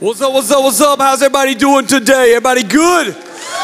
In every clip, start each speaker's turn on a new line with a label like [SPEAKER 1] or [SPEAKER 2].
[SPEAKER 1] What's up, what's up, what's up? How's everybody doing today? Everybody good?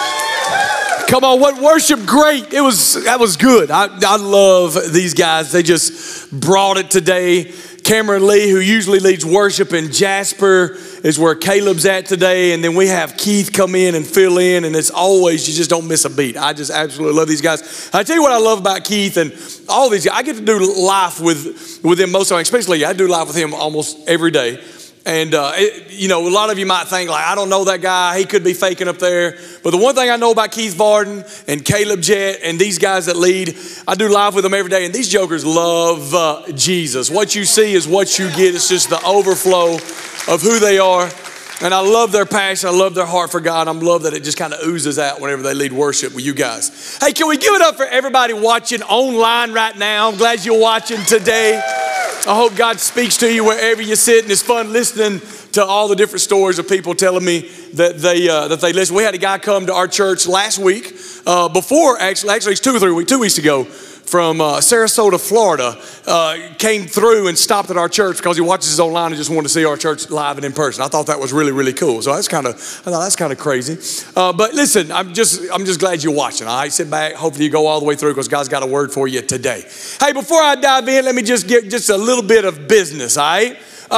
[SPEAKER 1] Come on, what worship great. That was good. I love these guys. They just brought it today. Cameron Lee, who usually leads worship in Jasper, is where Caleb's at today. And then we have Keith come in and fill in. And it's always, you just don't miss a beat. I just absolutely love these guys. I tell you what I love about Keith and all these guys. I get to do life with them most of the time, especially I do life with him almost every day. And, a lot of you might think, like, I don't know that guy. He could be faking up there. But the one thing I know about Keith Varden and Caleb Jett and these guys that lead, I do live with them every day. And these jokers love Jesus. What you see is what you get. It's just the overflow of who they are. And I love their passion. I love their heart for God. I love that it just kind of oozes out whenever they lead worship with you guys. Hey, can we give it up for everybody watching online right now? I'm glad you're watching today. I hope God speaks to you wherever you sit, and it's fun listening to all the different stories of people telling me that they listen. We had a guy come to our church last week, actually it's 2 weeks ago, from Sarasota, Florida, came through and stopped at our church because he watches us online and just wanted to see our church live and in person. I thought that was really, really cool. So that's kind of crazy. But listen, I'm just glad you're watching. All right, sit back. Hopefully you go all the way through because God's got a word for you today. Hey, before I dive in, let me just get just a little bit of business. All right,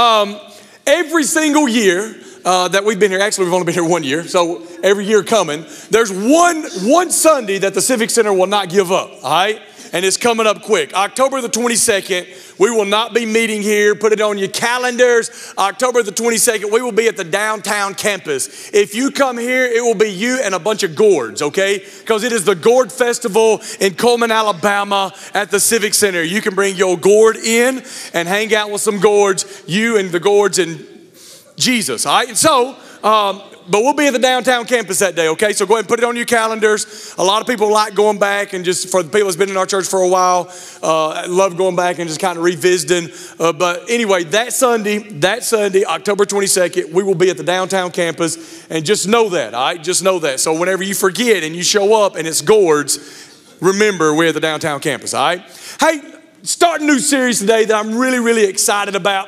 [SPEAKER 1] every single year that we've been here, actually we've only been here 1 year, so every year coming, there's one Sunday that the Civic Center will not give up. All right. And it's coming up quick. October the 22nd, we will not be meeting here. Put it on your calendars. October the 22nd, we will be at the downtown campus. If you come here, it will be you and a bunch of gourds, okay? Because it is the Gourd Festival in Coleman, Alabama at the Civic Center. You can bring your gourd in and hang out with some gourds, you and the gourds and Jesus, all right? And so, but we'll be at the downtown campus that day, okay? So go ahead and put it on your calendars. A lot of people like going back, and just for the people that's been in our church for a while, love going back and just kind of revisiting. But anyway, that Sunday, October 22nd, we will be at the downtown campus, and just know that, all right? Just know that. So whenever you forget and you show up and it's gourds, remember we're at the downtown campus, all right? Hey, starting a new series today that I'm really, really excited about.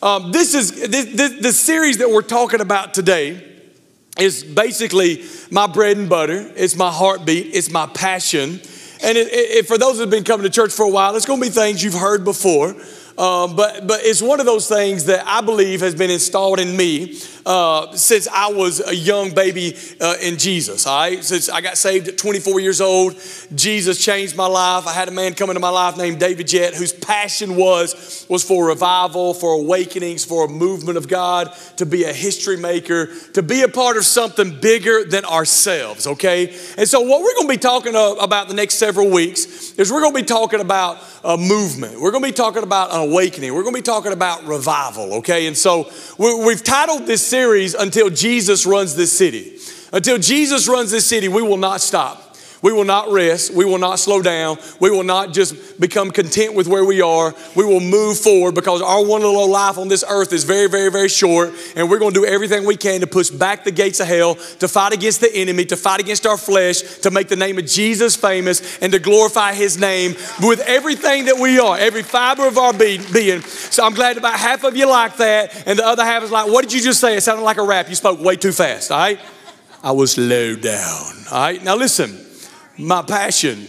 [SPEAKER 1] The series that we're talking about today is basically my bread and butter. It's my heartbeat. It's my passion. And for those that have been coming to church for a while, it's going to be things you've heard before. But it's one of those things that I believe has been installed in me since I was a young baby in Jesus. All right? Since I got saved at 24 years old, Jesus changed my life. I had a man come into my life named David Jett, whose passion was for revival, for awakenings, for a movement of God, to be a history maker, to be a part of something bigger than ourselves, okay? And so what we're going to be talking about the next several weeks is we're going to be talking about a movement. We're going to be talking about an awakening. We're going to be talking about revival, okay? And so we've titled this series, Until Jesus Runs This City. Until Jesus runs this city, we will not stop. We will not rest. We will not slow down. We will not just become content with where we are. We will move forward because our one little life on this earth is very, very, very short. And we're going to do everything we can to push back the gates of hell, to fight against the enemy, to fight against our flesh, to make the name of Jesus famous, and to glorify his name with everything that we are, every fiber of our being. So I'm glad about half of you like that. And the other half is like, what did you just say? It sounded like a rap. You spoke way too fast, all right? I was low down, all right? Now listen. My passion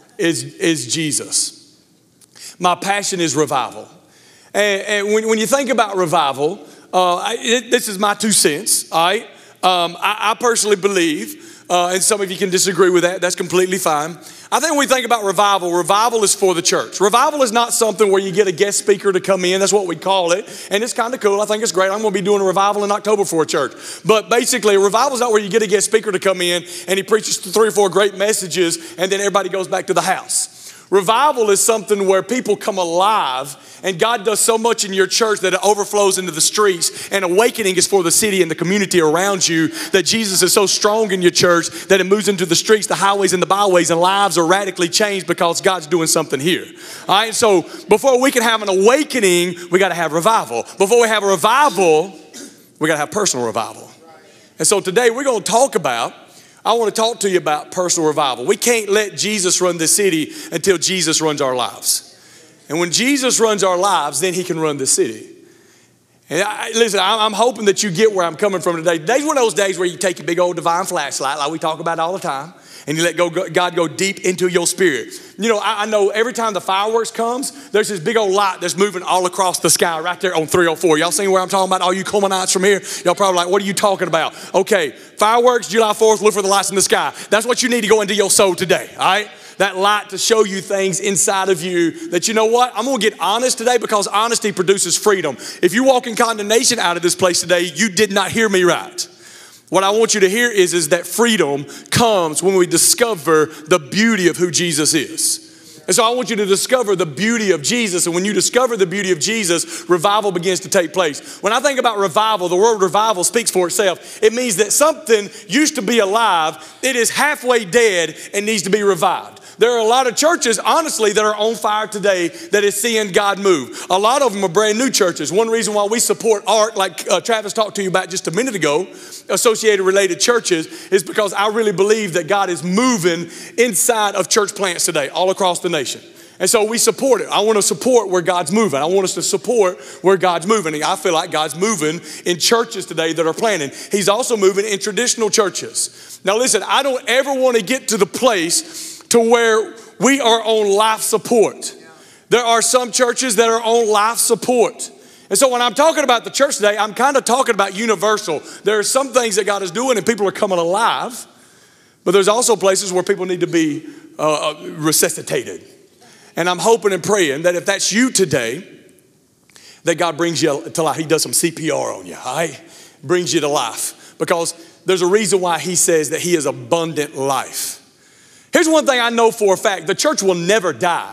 [SPEAKER 1] is Jesus. My passion is revival. And when you think about revival, this is my 2 cents, all right? I personally believe, and some of you can disagree with that, that's completely fine. I think when we think about revival is for the church. Revival is not something where you get a guest speaker to come in. That's what we call it. And it's kind of cool. I think it's great. I'm going to be doing a revival in October for a church. But basically, a revival is not where you get a guest speaker to come in and he preaches 3 or 4 great messages and then everybody goes back to the house. Revival is something where people come alive and God does so much in your church that it overflows into the streets, and awakening is for the city and the community around you, that Jesus is so strong in your church that it moves into the streets, the highways and the byways, and lives are radically changed because God's doing something here. All right, so before we can have an awakening, we got to have revival. Before we have a revival, we got to have personal revival. And so today I want to talk to you about personal revival. We can't let Jesus run the city until Jesus runs our lives. And when Jesus runs our lives, then he can run the city. And listen, I'm hoping that you get where I'm coming from today. Today's one of those days where you take your big old divine flashlight, like we talk about all the time, and you let God go deep into your spirit. You know, I know every time the fireworks comes, there's this big old light that's moving all across the sky right there on 304. Y'all seen where I'm talking about? All you Comanites from here? Y'all probably like, what are you talking about? Okay, fireworks, July 4th, look for the lights in the sky. That's what you need to go into your soul today, all right? That light to show you things inside of you that, you know what, I'm going to get honest today because honesty produces freedom. If you walk in condemnation out of this place today, you did not hear me right. What I want you to hear is that freedom comes when we discover the beauty of who Jesus is. And so I want you to discover the beauty of Jesus. And when you discover the beauty of Jesus, revival begins to take place. When I think about revival, the word revival speaks for itself. It means that something used to be alive, it is halfway dead and needs to be revived. There are a lot of churches, honestly, that are on fire today that is seeing God move. A lot of them are brand new churches. One reason why we support ARC, like Travis talked to you about just a minute ago, associated related churches, is because I really believe that God is moving inside of church plants today, all across the nation. And so we support it. I want to support where God's moving. I want us to support where God's moving. And I feel like God's moving in churches today that are planting. He's also moving in traditional churches. Now listen, I don't ever want to get to the place to where we are on life support. There are some churches that are on life support. And so when I'm talking about the church today, I'm kind of talking about universal. There are some things that God is doing and people are coming alive, but there's also places where people need to be resuscitated. And I'm hoping and praying that if that's you today, that God brings you to life. He does some CPR on you, all right? Brings you to life. Because there's a reason why he says that he is abundant life. Here's one thing I know for a fact. The church will never die.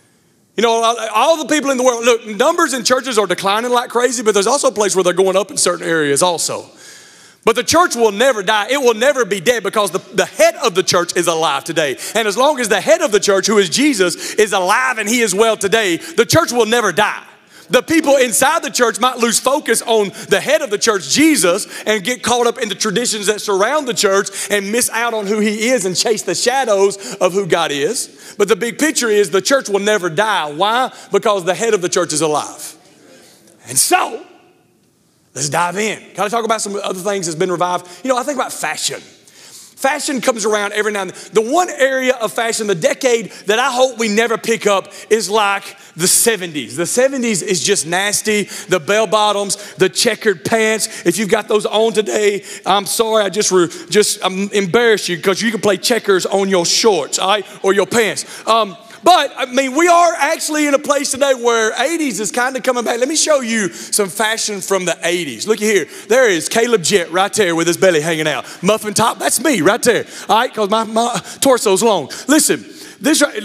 [SPEAKER 1] You know, all the people in the world, look, numbers in churches are declining like crazy, but there's also a place where they're going up in certain areas also. But the church will never die. It will never be dead because the head of the church is alive today. And as long as the head of the church, who is Jesus, is alive and he is well today, the church will never die. The people inside the church might lose focus on the head of the church, Jesus, and get caught up in the traditions that surround the church and miss out on who he is and chase the shadows of who God is. But the big picture is the church will never die. Why? Because the head of the church is alive. And so, let's dive in. Can I talk about some other things that's been revived? You know, I think about fashion. Fashion comes around every now and then. The one area of fashion, the decade that I hope we never pick up is like the 70s. The 70s is just nasty. The bell bottoms, the checkered pants. If you've got those on today, I'm sorry, I'm embarrassed you because you can play checkers on your shorts, all right, or your pants. But, I mean, we are actually in a place today where 80s is kind of coming back. Let me show you some fashion from the 80s. Look here. There is Caleb Jett right there with his belly hanging out. Muffin top, that's me right there. All right, because my torso's long. Listen, this right,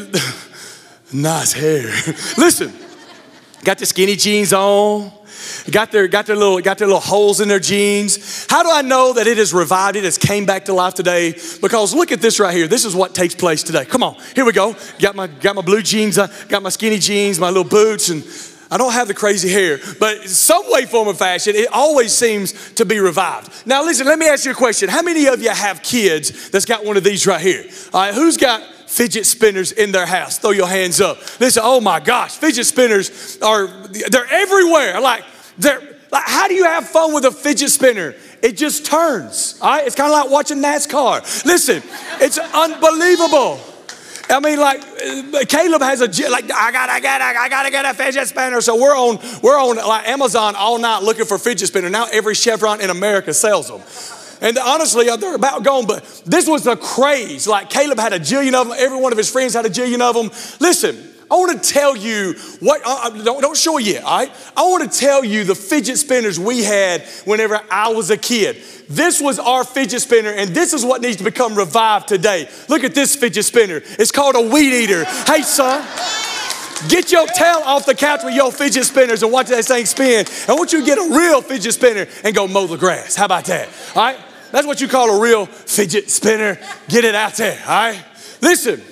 [SPEAKER 1] nice hair. Listen, got the skinny jeans on. Got their little holes in their jeans. How do I know that it is revived? It has came back to life today. Because look at this right here. This is what takes place today. Come on, here we go. Got my blue jeans, got my skinny jeans, my little boots, and I don't have the crazy hair. But some way, form, or fashion, it always seems to be revived. Now listen, let me ask you a question. How many of you have kids that's got one of these right here? All right, who's got fidget spinners in their house? Throw your hands up. Listen, oh my gosh, fidget spinners they're everywhere. Like, how do you have fun with a fidget spinner? It just turns, all right? It's kind of like watching NASCAR. Listen, it's unbelievable. I mean, like, Caleb has I gotta get a fidget spinner. So we're on like Amazon all night looking for fidget spinner. Now every Chevron in America sells them. And honestly, they're about gone, but this was a craze. Like Caleb had a jillion of them. Every one of his friends had a jillion of them. Listen, I want to tell you what, don't show you yet, all right? I want to tell you the fidget spinners we had whenever I was a kid. This was our fidget spinner, and this is what needs to become revived today. Look at this fidget spinner. It's called a weed eater. Hey, son, get your tail off the couch with your fidget spinners and watch that thing spin. I want you to get a real fidget spinner and go mow the grass. How about that, all right? That's what you call a real fidget spinner. Get it out there, all right? Listen.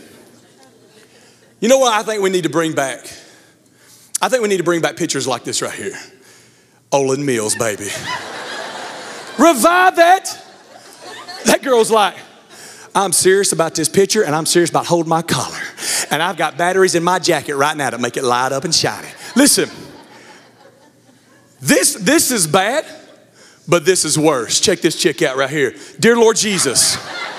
[SPEAKER 1] You know what I think we need to bring back? I think we need to bring back pictures like this right here. Olin Mills, baby. Revive that. That girl's like, I'm serious about this picture and I'm serious about holding my collar. And I've got batteries in my jacket right now to make it light up and shiny. Listen, This is bad, but this is worse. Check this chick out right here. Dear Lord Jesus.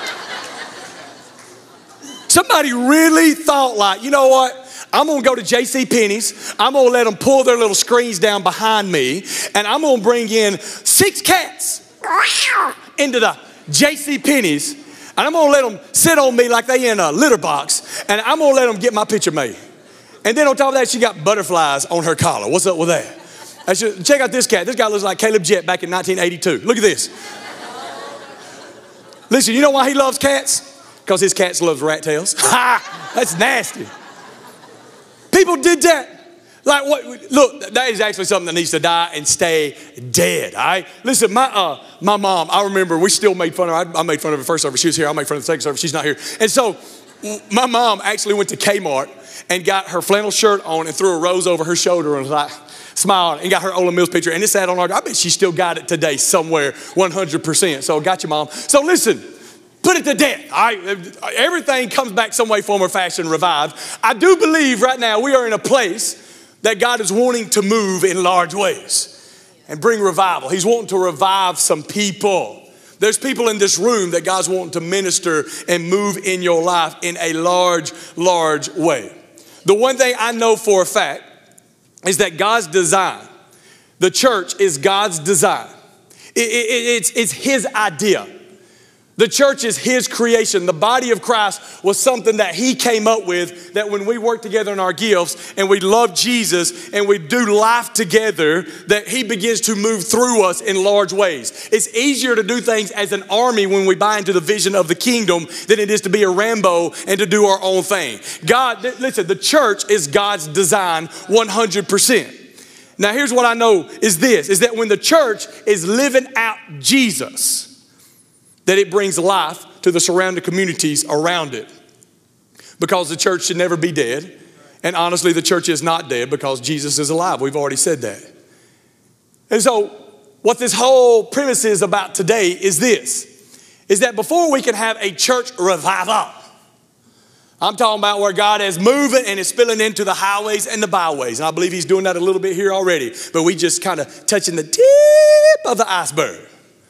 [SPEAKER 1] Somebody really thought like, you know what? I'm going to go to JCPenney's. I'm going to let them pull their little screens down behind me. And I'm going to bring in 6 cats into the JCPenney's. And I'm going to let them sit on me like they in a litter box. And I'm going to let them get my picture made. And then on top of that, she got butterflies on her collar. What's up with that? Check out this cat. This guy looks like Caleb Jett back in 1982. Look at this. Listen, you know why he loves cats? Because his cats loves rat tails. Ha! That's nasty. People did that. Like, what? Look, that is actually something that needs to die and stay dead, all right? Listen, my mom, I remember we still made fun of her. I made fun of her first service. She was here. I made fun of the second service. She's not here. And so my mom actually went to Kmart and got her flannel shirt on and threw a rose over her shoulder and was like, smiled and got her Ola Mills picture. And it sat on her. I bet she still got it today somewhere, 100%. So got you, Mom. So listen. Put it to death. All right? Everything comes back some way, form, or fashion revived. I do believe right now we are in a place that God is wanting to move in large ways and bring revival. He's wanting to revive some people. There's people in this room that God's wanting to minister and move in your life in a large, large way. The one thing I know for a fact is that God's design, the church is God's design. It's His idea. The church is His creation. The body of Christ was something that He came up with, that when we work together in our gifts and we love Jesus and we do life together, that He begins to move through us in large ways. It's easier to do things as an army when we buy into the vision of the kingdom than it is to be a Rambo and to do our own thing. God, listen, the church is God's design 100%. Now here's what I know is this, is that when the church is living out Jesus, that it brings life to the surrounding communities around it. Because the church should never be dead. And honestly, the church is not dead because Jesus is alive. We've already said that. And so what this whole premise is about today is this, is that before we can have a church revival, I'm talking about where God is moving and is spilling into the highways and the byways. And I believe He's doing that a little bit here already. But we just kind of touching the tip of the iceberg.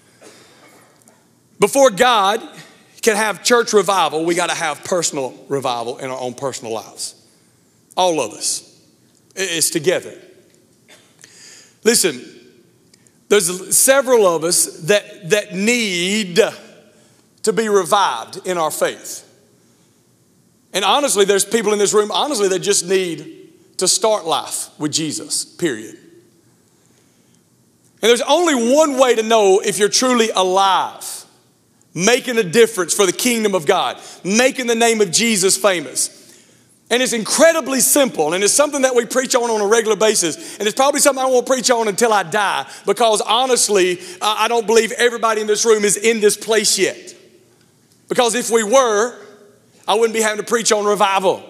[SPEAKER 1] Before God can have church revival, we got to have personal revival in our own personal lives. All of us. It's together. Listen, there's several of us that need to be revived in our faith. And honestly, there's people in this room, honestly, that just need to start life with Jesus, period. And there's only one way to know if you're truly alive, making a difference for the kingdom of God, making the name of Jesus famous. And it's incredibly simple, and it's something that we preach on a regular basis. And it's probably something I won't preach on until I die, because honestly, I don't believe everybody in this room is in this place yet. Because if we were, I wouldn't be having to preach on revival.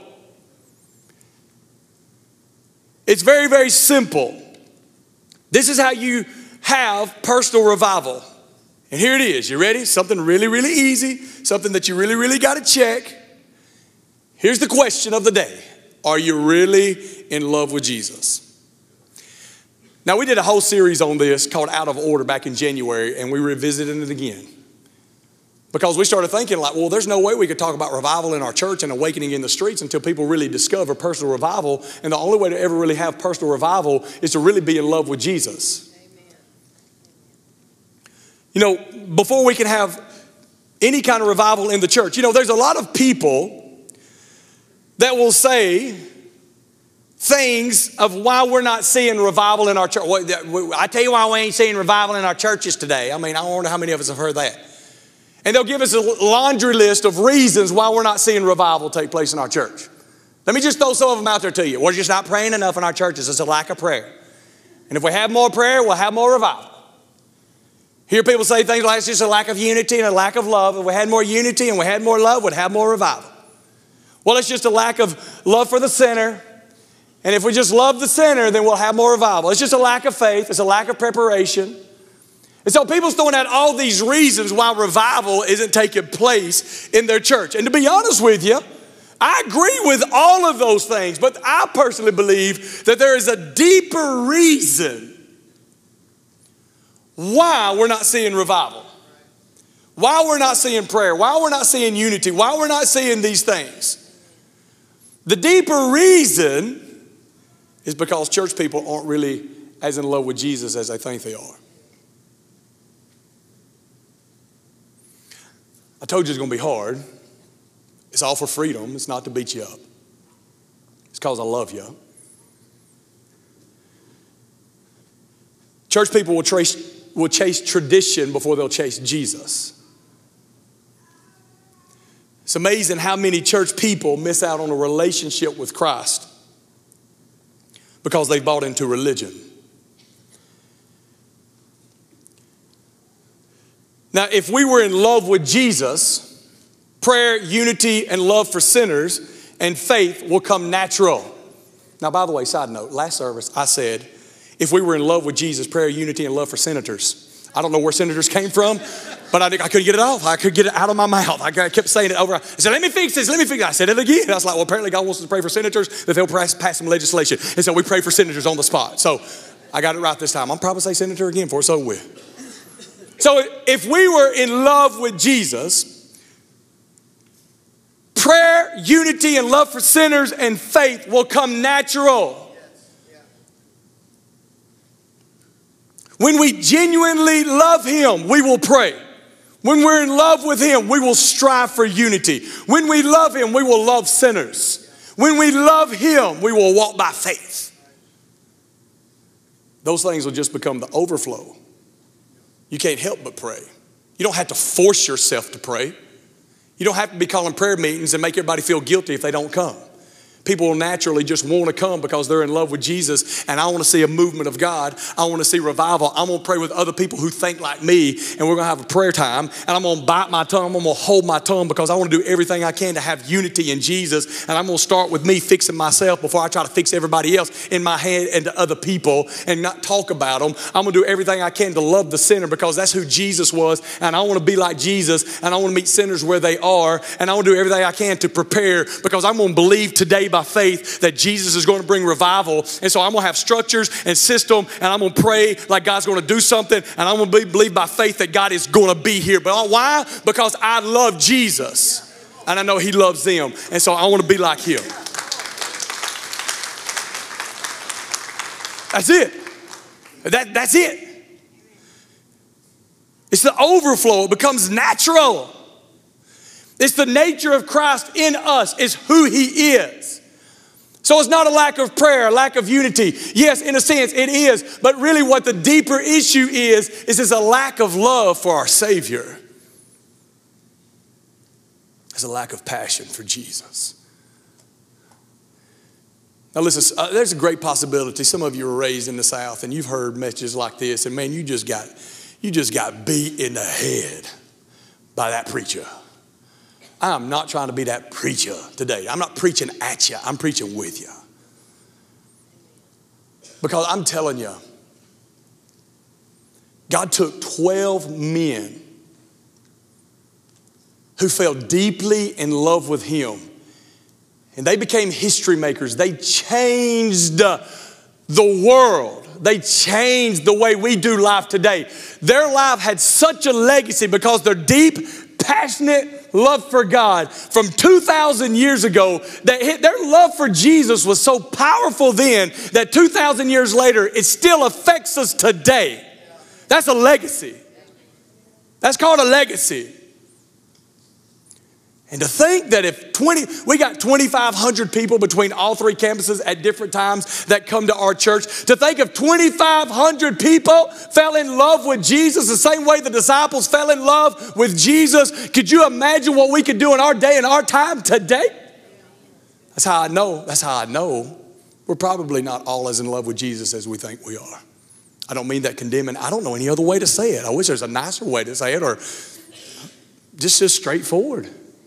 [SPEAKER 1] It's very, very simple. This is how you have personal revival. And here it is. You ready? Something really, really easy. Something that you really, really got to check. Here's the question of the day. Are you really in love with Jesus? Now, we did a whole series on this called Out of Order back in January, and we revisited it again. Because we started thinking like, well, there's no way we could talk about revival in our church and awakening in the streets until people really discover personal revival. And the only way to ever really have personal revival is to really be in love with Jesus. You know, before we can have any kind of revival in the church, you know, there's a lot of people that will say things of why we're not seeing revival in our church. I tell you why we ain't seeing revival in our churches today. I mean, I wonder how many of us have heard that. And they'll give us a laundry list of reasons why we're not seeing revival take place in our church. Let me just throw some of them out there to you. We're just not praying enough in our churches. It's a lack of prayer. And if we have more prayer, we'll have more revival. Hear people say things like it's just a lack of unity and a lack of love. If we had more unity and we had more love, we'd have more revival. Well, it's just a lack of love for the sinner. And if we just love the sinner, then we'll have more revival. It's just a lack of faith. It's a lack of preparation. And so people's throwing out all these reasons why revival isn't taking place in their church. And to be honest with you, I agree with all of those things. But I personally believe that there is a deeper reason why we're not seeing revival, why we're not seeing prayer, why we're not seeing unity, why we're not seeing these things. The deeper reason is because church people aren't really as in love with Jesus as they think they are. I told you it's going to be hard. It's all for freedom. It's not to beat you up. It's because I love you. Church people will chase tradition before they'll chase Jesus. It's amazing how many church people miss out on a relationship with Christ because they've bought into religion. Now, if we were in love with Jesus, prayer, unity, and love for sinners and faith will come natural. Now, by the way, side note, last service I said, if we were in love with Jesus, prayer, unity, and love for senators. I don't know where senators came from, but I couldn't get it off. I couldn't get it out of my mouth. I kept saying it over. I said, let me fix this, let me fix it. I said it again. I was like, well, apparently God wants us to pray for senators, that they'll pass some legislation. And so we pray for senators on the spot. So I got it right this time. I'll probably say senator again before it's over with. So if we were in love with Jesus, prayer, unity, and love for sinners and faith will come natural. When we genuinely love Him, we will pray. When we're in love with Him, we will strive for unity. When we love Him, we will love sinners. When we love Him, we will walk by faith. Those things will just become the overflow. You can't help but pray. You don't have to force yourself to pray. You don't have to be calling prayer meetings and make everybody feel guilty if they don't come. People will naturally just want to come because they're in love with Jesus, and I want to see a movement of God. I want to see revival. I'm going to pray with other people who think like me, and we're going to have a prayer time, and I'm going to bite my tongue. I'm going to hold my tongue because I want to do everything I can to have unity in Jesus, and I'm going to start with me fixing myself before I try to fix everybody else in my head and to other people and not talk about them. I'm going to do everything I can to love the sinner because that's who Jesus was, and I want to be like Jesus, and I want to meet sinners where they are, and I want to do everything I can to prepare because I'm going to believe today by faith that Jesus is going to bring revival. And so I'm going to have structures and system, and I'm going to pray like God's going to do something, and I'm going to believe by faith that God is going to be here. But why? Because I love Jesus, and I know He loves them, and so I want to be like Him. That's it. That's it. It's the overflow. It becomes natural. It's the nature of Christ in us. It's who He is. So it's not a lack of prayer, a lack of unity. Yes, in a sense it is. But really what the deeper issue is it's a lack of love for our Savior. It's a lack of passion for Jesus. Now listen, there's a great possibility. Some of you were raised in the South and you've heard messages like this, and man, you just got beat in the head by that preacher. I'm not trying to be that preacher today. I'm not preaching at you. I'm preaching with you. Because I'm telling you, God took 12 men who fell deeply in love with Him, and they became history makers. They changed the world. They changed the way we do life today. Their life had such a legacy because their deep, passionate love for God from 2,000 years ago, that their love for Jesus was so powerful then that 2,000 years later, it still affects us today. That's a legacy. That's called a legacy. And to think that if we got 2,500 people between all three campuses at different times that come to our church, to think if 2,500 people fell in love with Jesus the same way the disciples fell in love with Jesus, could you imagine what we could do in our day and our time today? That's how I know we're probably not all as in love with Jesus as we think we are. I don't mean that condemning. I don't know any other way to say it. I wish there's a nicer way to say it, or just straightforward.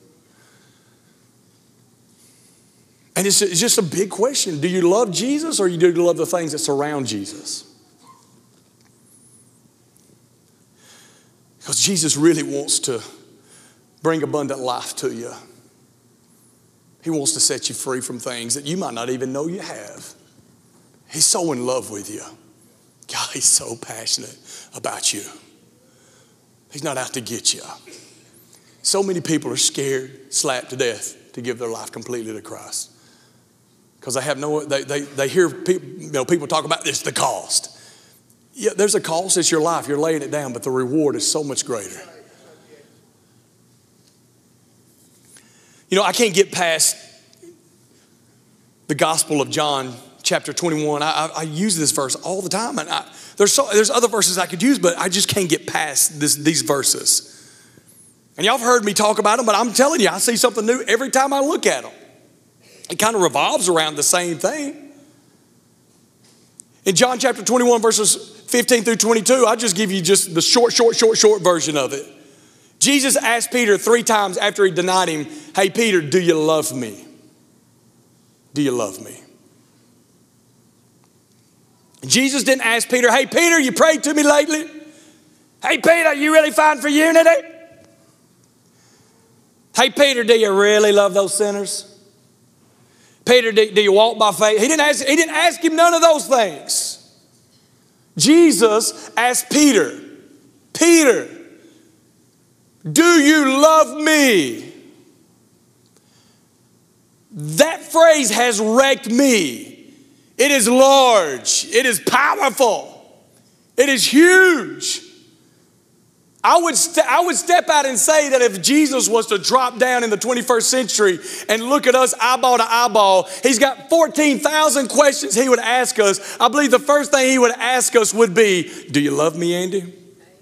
[SPEAKER 1] And it's just a big question. Do you love Jesus, or do you love the things that surround Jesus? Because Jesus really wants to bring abundant life to you. He wants to set you free from things that you might not even know you have. He's so in love with you. God, he's so passionate about you. He's not out to get you. So many people are scared, slapped to death to give their life completely to Christ. Because they have they hear people, people talk about this, the cost. Yeah, there's a cost. It's your life. You're laying it down, but the reward is so much greater. I can't get past the Gospel of John, chapter 21. I use this verse all the time. And there's other verses I could use, but I just can't get past these verses. And y'all have heard me talk about them, but I'm telling you, I see something new every time I look at them. It kind of revolves around the same thing. In John chapter 21, verses 15 through 22, I'll just give you just the short version of it. Jesus asked Peter 3 times after he denied him, hey, Peter, do you love me? Do you love me? Jesus didn't ask Peter, hey, Peter, you prayed to me lately? Hey, Peter, you really fighting for unity? Hey, Peter, do you really love those sinners? Peter, do you walk by faith? He didn't ask him none of those things. Jesus asked Peter, Peter, do you love me? That phrase has wrecked me. It is large. It is powerful. It is huge. I would step out and say that if Jesus was to drop down in the 21st century and look at us eyeball to eyeball, he's got 14,000 questions he would ask us. I believe the first thing he would ask us would be, do you love me, Andy? Amen.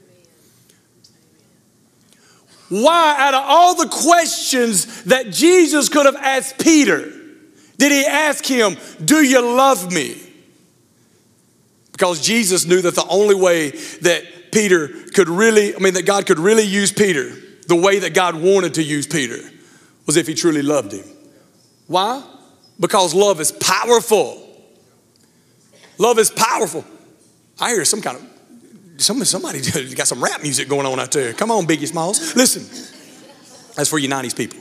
[SPEAKER 1] Why, out of all the questions that Jesus could have asked Peter, did he ask him, do you love me? Because Jesus knew that the only way that that God could really use Peter the way that God wanted to use Peter was if he truly loved him. Why? Because love is powerful. Love is powerful. I hear somebody got some rap music going on out there. Come on, Biggie Smalls. Listen, that's for you 90s people.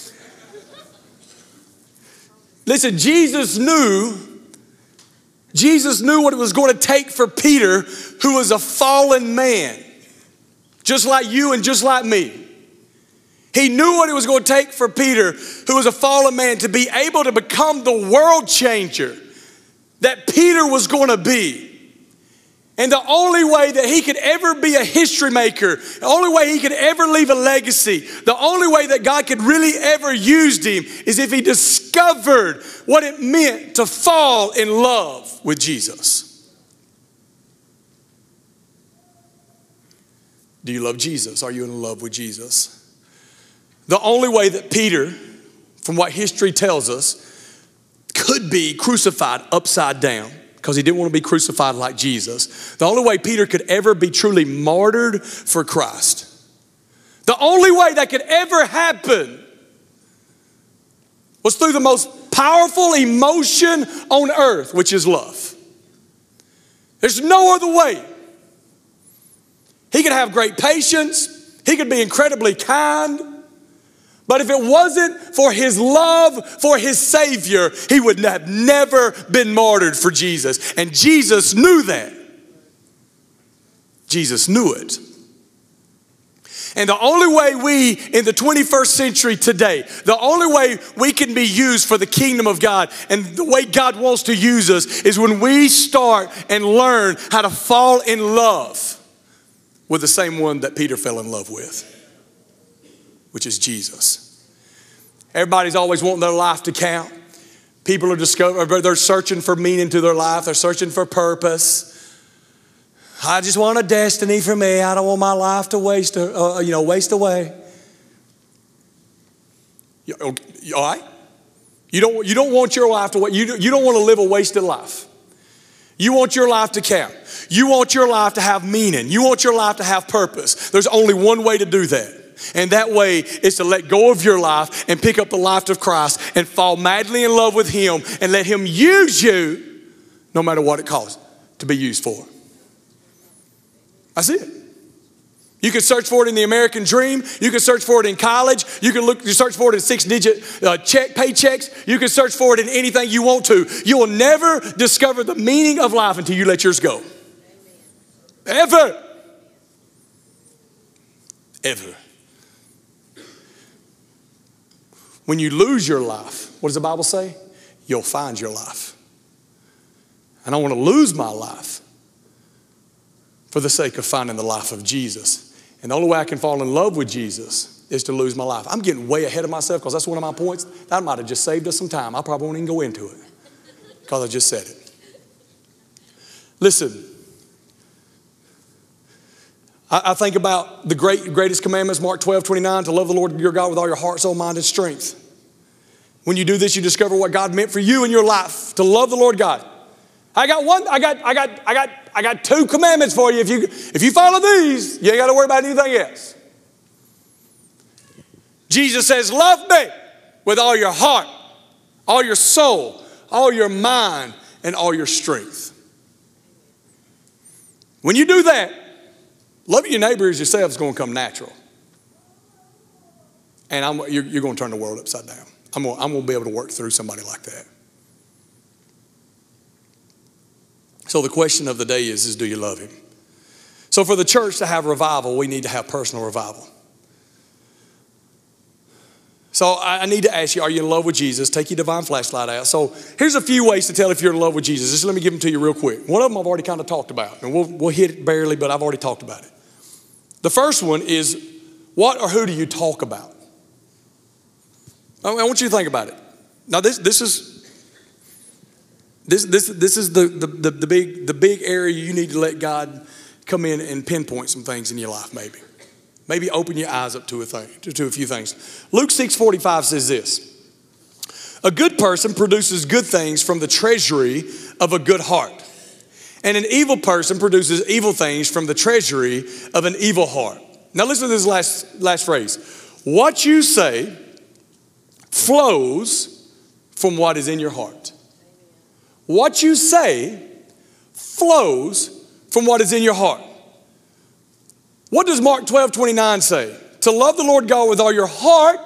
[SPEAKER 1] Listen, Jesus knew what it was going to take for Peter, who was a fallen man, just like you and just like me. He knew what it was going to take for Peter, who was a fallen man, to be able to become the world changer that Peter was going to be. And the only way that he could ever be a history maker, the only way he could ever leave a legacy, the only way that God could really ever use him is if he discovered what it meant to fall in love with Jesus. Do you love Jesus? Are you in love with Jesus? The only way that Peter, from what history tells us, could be crucified upside down, because he didn't want to be crucified like Jesus. The only way Peter could ever be truly martyred for Christ, the only way that could ever happen, was through the most powerful emotion on earth, which is love. There's no other way. He could have great patience. He could be incredibly kind. But if it wasn't for his love for his Savior, he would have never been martyred for Jesus. And Jesus knew that. Jesus knew it. And the only way we, in the 21st century today, the only way we can be used for the kingdom of God and the way God wants to use us is when we start and learn how to fall in love with the same one that Peter fell in love with, which is Jesus. Everybody's always wanting their life to count. People are they're searching for meaning to their life. They're searching for purpose. I just want a destiny for me. I don't want my life to waste away. All right? You don't want your life to waste. You don't want to live a wasted life. You want your life to count. You want your life to have meaning. You want your life to have purpose. There's only one way to do that. And that way is to let go of your life and pick up the life of Christ and fall madly in love with him and let him use you no matter what it costs to be used for. That's it. You can search for it in the American dream. You can search for it in college. You search for it in 6-digit paychecks. You can search for it in anything you want to. You will never discover the meaning of life until you let yours go. Ever. Ever. When you lose your life, what does the Bible say? You'll find your life. And I want to lose my life for the sake of finding the life of Jesus. And the only way I can fall in love with Jesus is to lose my life. I'm getting way ahead of myself because that's one of my points. That might have just saved us some time. I probably won't even go into it because I just said it. Listen, I think about the greatest commandments, Mark 12:29, to love the Lord your God with all your heart, soul, mind, and strength. When you do this, you discover what God meant for you in your life, to love the Lord God. I got two commandments for you. If you follow these, you ain't got to worry about anything else. Jesus says, love me with all your heart, all your soul, all your mind, and all your strength. When you do that, loving your neighbor as yourself is going to come natural. And you're going to turn the world upside down. I'm going to be able to work through somebody like that. So the question of the day is do you love him? So for the church to have revival, we need to have personal revival. So I need to ask you, are you in love with Jesus? Take your divine flashlight out. So here's a few ways to tell if you're in love with Jesus. Just let me give them to you real quick. One of them I've already kind of talked about. And we'll hit it barely, but I've already talked about it. The first one is, what or who do you talk about? I want you to think about it. Now this is the big area you need to let God come in and pinpoint some things in your life maybe. Maybe open your eyes up to a few things. Luke 6:45 says this: a good person produces good things from the treasury of a good heart, and an evil person produces evil things from the treasury of an evil heart. Now listen to this last phrase. What you say flows from what is in your heart. What you say flows from what is in your heart. What does Mark 12:29 say? To love the Lord God with all your heart.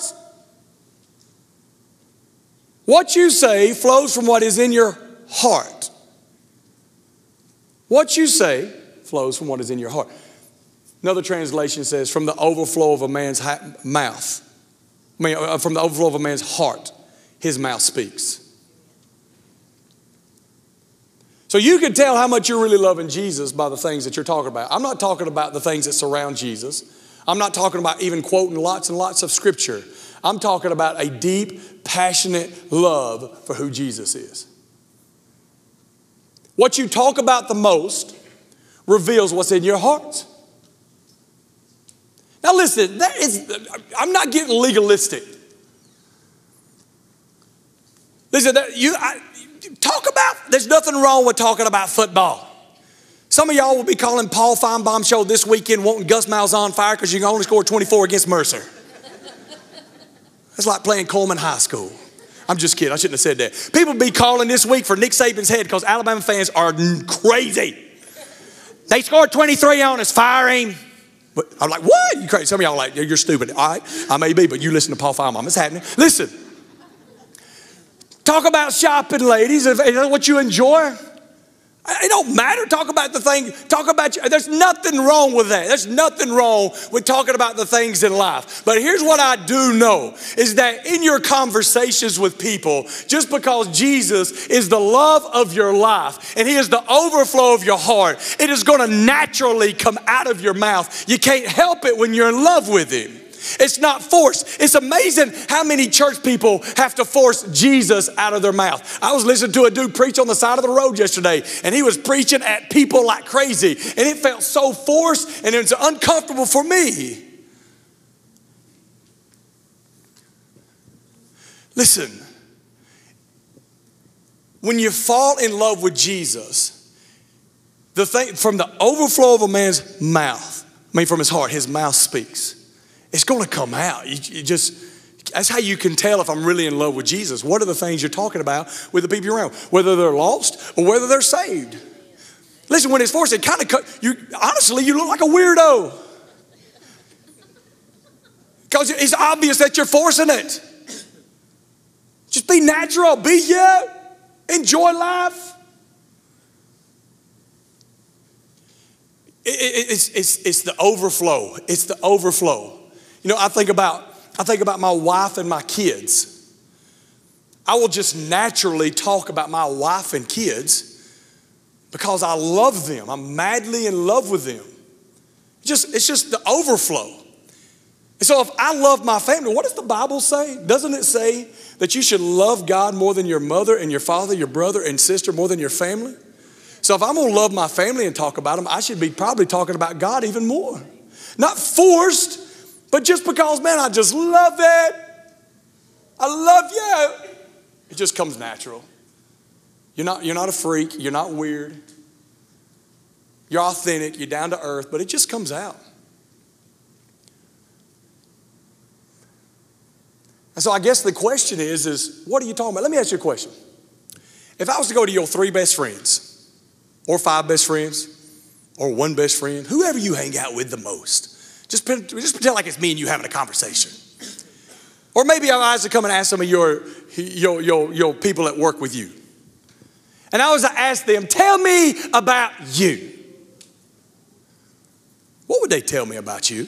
[SPEAKER 1] What you say flows from what is in your heart. What you say flows from what is in your heart. Another translation says, from the overflow of a man's mouth. From the overflow of a man's heart, his mouth speaks. So you can tell how much you're really loving Jesus by the things that you're talking about. I'm not talking about the things that surround Jesus. I'm not talking about even quoting lots and lots of scripture. I'm talking about a deep, passionate love for who Jesus is. What you talk about the most reveals what's in your heart. Now listen, I'm not getting legalistic. Listen, there's nothing wrong with talking about football. Some of y'all will be calling Paul Feinbaum show this weekend wanting Gus Malzahn fired because you can only score 24 against Mercer. That's like playing Coleman High School. I'm just kidding. I shouldn't have said that. People be calling this week for Nick Saban's head because Alabama fans are crazy. They scored 23 on us. Fire him. But I'm like, what? You crazy? Some of y'all are like, you're stupid. All right, I may be, but you listen to Paul Feinbaum. It's happening. Listen. Talk about shopping, ladies. Is that what you enjoy? It don't matter. Talk about the thing. There's nothing wrong with that. There's nothing wrong with talking about the things in life. But here's what I do know is that in your conversations with people, just because Jesus is the love of your life and he is the overflow of your heart, it is going to naturally come out of your mouth. You can't help it when you're in love with him. It's not forced. It's amazing how many church people have to force Jesus out of their mouth. I was listening to a dude preach on the side of the road yesterday, and he was preaching at people like crazy, and it felt so forced, and it was uncomfortable for me. Listen, when you fall in love with Jesus, the thing from the overflow of a man's mouth, from his heart, his mouth speaks. It's going to come out. That's how you can tell if I'm really in love with Jesus. What are the things you're talking about with the people you're around? Whether they're lost or whether they're saved. Listen, when it's forced, it kind of, honestly, you look like a weirdo. Because it's obvious that you're forcing it. Just be natural. Be you. Enjoy life. It's the overflow. It's the overflow. You know, I think about my wife and my kids. I will just naturally talk about my wife and kids because I love them. I'm madly in love with them. It's just the overflow. And so if I love my family, what does the Bible say? Doesn't it say that you should love God more than your mother and your father, your brother and sister, more than your family? So if I'm going to love my family and talk about them, I should be probably talking about God even more. Not forced, but just because, man, I just love it. I love you. It just comes natural. You're not a freak. You're not weird. You're authentic. You're down to earth, but it just comes out. And so I guess the question is what are you talking about? Let me ask you a question. If I was to go to your 3 best friends or 5 best friends or 1 best friend, whoever you hang out with the most, just pretend like it's me and you having a conversation. Or maybe I was to come and ask some of your people that work with you. And I was to ask them, tell me about you. What would they tell me about you?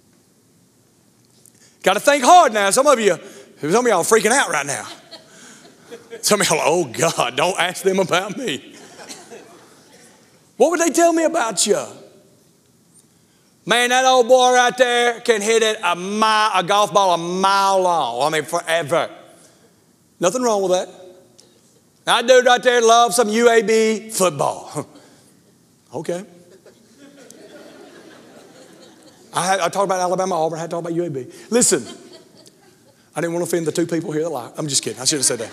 [SPEAKER 1] Got to think hard now. Some of y'all are freaking out right now. Some of y'all are, oh God, don't ask them about me. What would they tell me about you? Man, that old boy right there can hit it a golf ball a mile long. I mean, forever. Nothing wrong with that. That dude right there loves some UAB football. Okay. I talked about Alabama, Auburn. I had to talk about UAB. Listen, I didn't want to offend the 2 people here that lie. I'm just kidding. I should have said that.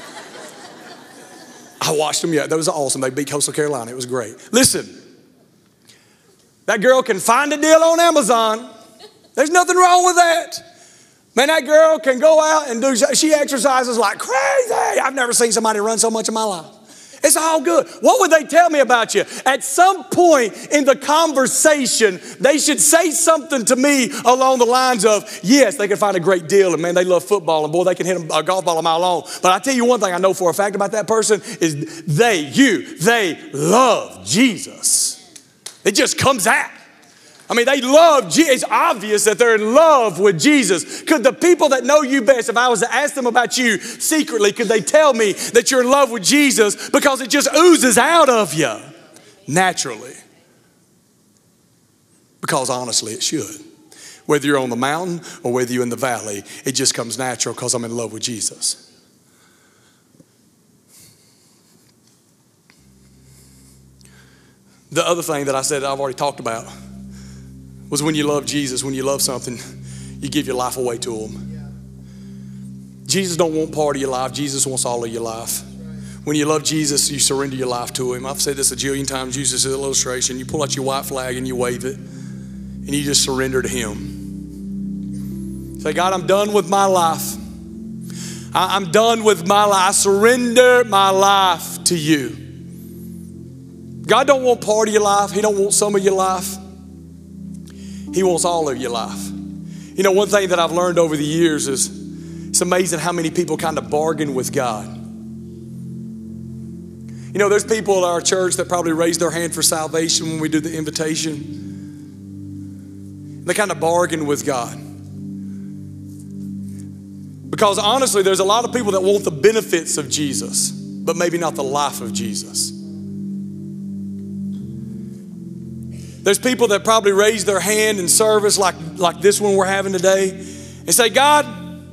[SPEAKER 1] I watched them. Yeah, that was awesome. They beat Coastal Carolina. It was great. Listen, that girl can find a deal on Amazon. There's nothing wrong with that. Man, that girl can go out and she exercises like crazy. I've never seen somebody run so much in my life. It's all good. What would they tell me about you? At some point in the conversation, they should say something to me along the lines of, yes, they can find a great deal, and man, they love football, and boy, they can hit a golf ball a mile long. But I tell you one thing I know for a fact about that person is they love Jesus. It just comes out. I mean, they love Jesus. It's obvious that they're in love with Jesus. Could the people that know you best, if I was to ask them about you secretly, could they tell me that you're in love with Jesus because it just oozes out of you naturally? Because honestly, it should. Whether you're on the mountain or whether you're in the valley, it just comes natural because I'm in love with Jesus. The other thing that I said that I've already talked about was when you love Jesus, when you love something, you give your life away to him. Jesus don't want part of your life. Jesus wants all of your life. When you love Jesus, you surrender your life to him. I've said this a jillion times, use this as an illustration. You pull out your white flag and you wave it, and you just surrender to him. Say, God, I'm done with my life. I'm done with my life. I surrender my life to you. God don't want part of your life. He don't want some of your life. He wants all of your life. You know, one thing that I've learned over the years is it's amazing how many people kind of bargain with God. You know, there's people at our church that probably raise their hand for salvation when we do the invitation. They kind of bargain with God. Because honestly, there's a lot of people that want the benefits of Jesus, but maybe not the life of Jesus. There's people that probably raise their hand in service like this one we're having today and say, God,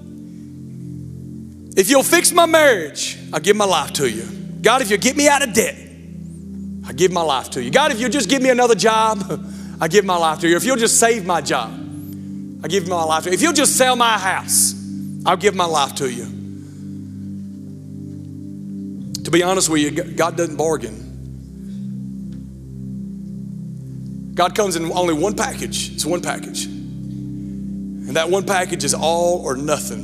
[SPEAKER 1] if you'll fix my marriage, I'll give my life to you. God, if you'll get me out of debt, I'll give my life to you. God, if you'll just give me another job, I'll give my life to you. If you'll just save my job, I'll give my life to you. If you'll just sell my house, I'll give my life to you. To be honest with you, God doesn't bargain. God comes in only one package. It's one package. And that one package is all or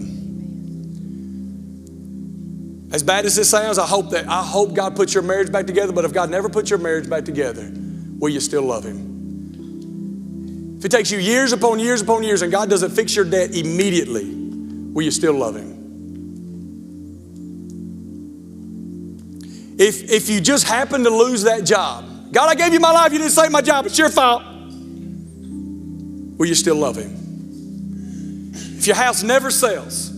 [SPEAKER 1] nothing. As bad as this sounds, I hope God puts your marriage back together, but if God never puts your marriage back together, will you still love him? If it takes you years upon years upon years and God doesn't fix your debt immediately, will you still love him? If you just happen to lose that job, God, I gave you my life, you didn't save my job, it's your fault. will you still love him? If your house never sells,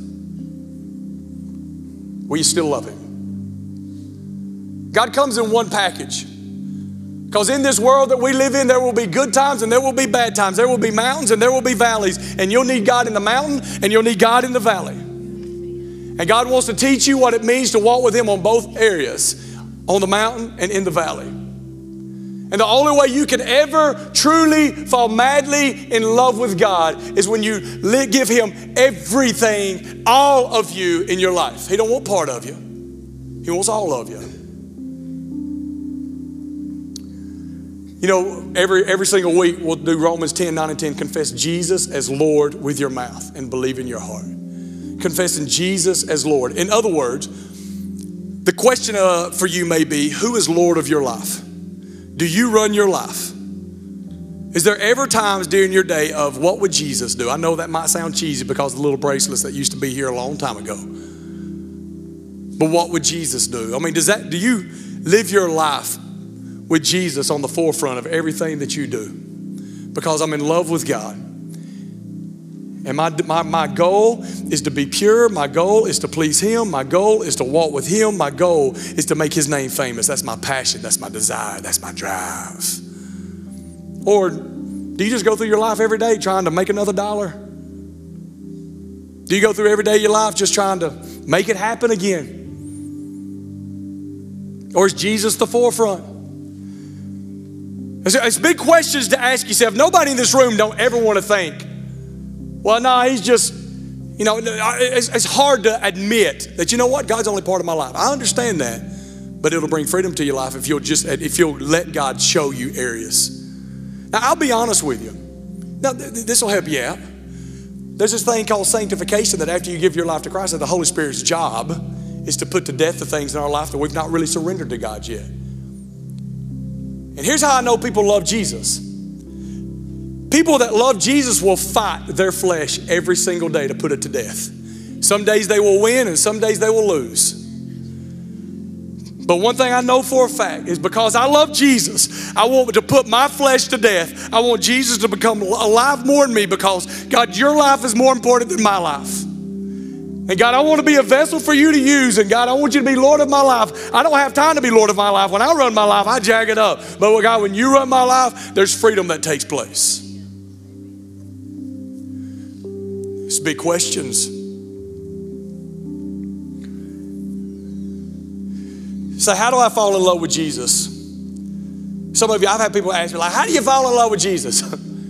[SPEAKER 1] will you still love him? God comes in one package. Because in this world that we live in, there will be good times and there will be bad times. There will be mountains and there will be valleys. And you'll need God in the mountain and you'll need God in the valley. And God wants to teach you what it means to walk with him on both areas, on the mountain and in the valley. And the only way you can ever truly fall madly in love with God is when you give him everything, all of you in your life. He don't want part of you. He wants all of you. You know, every single week we'll do Romans 10, 9, and 10. Confess Jesus as Lord with your mouth and believe in your heart. Confessing Jesus as Lord. In other words, the question for you may be, who is Lord of your life? Do you run your life? Is there ever times during your day of what would Jesus do? I know that might sound cheesy because of the little bracelets that used to be here a long time ago. But what would Jesus do? I mean, do you live your life with Jesus on the forefront of everything that you do? Because I'm in love with God. And my goal is to be pure. My goal is to please him. My goal is to walk with him. My goal is to make his name famous. That's my passion. That's my desire. That's my drive. Or do you just go through your life every day trying to make another dollar? Do you go through every day of your life just trying to make it happen again? Or is Jesus the forefront? It's big questions to ask yourself. Nobody in this room don't ever want to think, well, no, he's just, you know, it's hard to admit that, you know what, God's only part of my life. I understand that, but it'll bring freedom to your life if you'll let God show you areas. Now, I'll be honest with you. Now, this will help you out. There's this thing called sanctification that after you give your life to Christ, that the Holy Spirit's job is to put to death the things in our life that we've not really surrendered to God yet. And here's how I know people love Jesus. People that love Jesus will fight their flesh every single day to put it to death. Some days they will win and some days they will lose. But one thing I know for a fact is because I love Jesus, I want to put my flesh to death. I want Jesus to become alive more in me because, God, your life is more important than my life. And God, I want to be a vessel for you to use. And God, I want you to be Lord of my life. I don't have time to be Lord of my life. When I run my life, I jag it up. But God, when you run my life, there's freedom that takes place. It's big questions. So how do I fall in love with Jesus? Some of you, I've had people ask me, like, how do you fall in love with Jesus?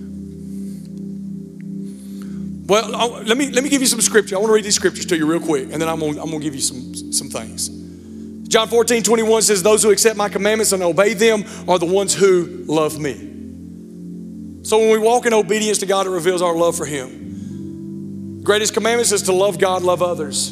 [SPEAKER 1] Well, let me give you some scripture. I want to read these scriptures to you real quick, and then I'm gonna give you some things. John 14:21 says, those who accept my commandments and obey them are the ones who love me. So when we walk in obedience to God, it reveals our love for him. Greatest commandments is to love God, love others.